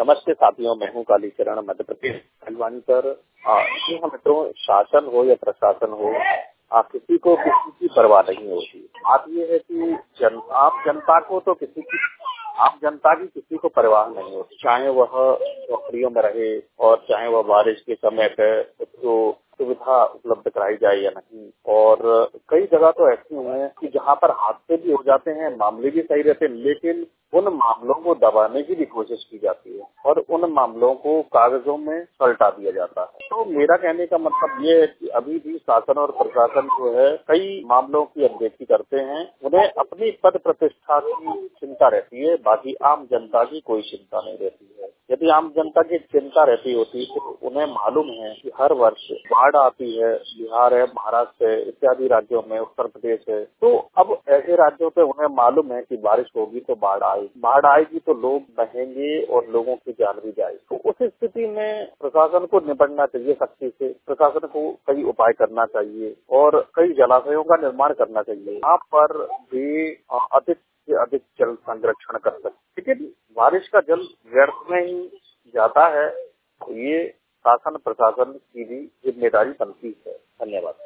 नमस्ते साथियों, मैं हूँ कालीचरण मध्य प्रदेश हल्द्वानी पर। जी हाँ मित्रों, शासन हो या प्रशासन हो, किसी को किसी की परवाह नहीं होती। बात ये है कि आम जनता की किसी को परवाह नहीं होती, चाहे वह नौकरियों में रहे और चाहे वह बारिश के समय पे उसको सुविधा उपलब्ध कराई जाए या नहीं। और कई जगह तो ऐसी हुए हैं कि जहाँ पर हादसे भी हो जाते हैं, मामले भी सही रहते हैं, लेकिन उन मामलों को दबाने की भी कोशिश की जाती है और उन मामलों को कागजों में पलटा दिया जाता है। तो मेरा कहने का मतलब ये है कि अभी भी शासन और प्रशासन जो है कई मामलों की अनदेखी करते हैं। उन्हें अपनी पद प्रतिष्ठा की चिंता रहती है, बाकी आम जनता की कोई चिंता नहीं रहती है। यदि आम जनता की चिंता रहती होती तो उन्हें मालूम है कि हर वर्ष बाढ़ आती है, बिहार है, महाराष्ट्र है, इत्यादि राज्यों में, उत्तर प्रदेश है। तो अब ऐसे राज्यों पे उन्हें मालूम है कि बारिश होगी तो बाढ़ आएगी तो लोग बहेंगे और लोगों की जान भी जाएगी। तो उस स्थिति में प्रशासन को निपटना चाहिए सख्ती से। प्रशासन को कई उपाय करना चाहिए और कई जलाशयों का निर्माण करना चाहिए, यहाँ पर भी अधिक से अधिक जल संरक्षण कर सकते। लेकिन बारिश का जल व्यर्थ में ही जाता है, तो ये शासन प्रशासन की भी जिम्मेदारी बनती है। धन्यवाद।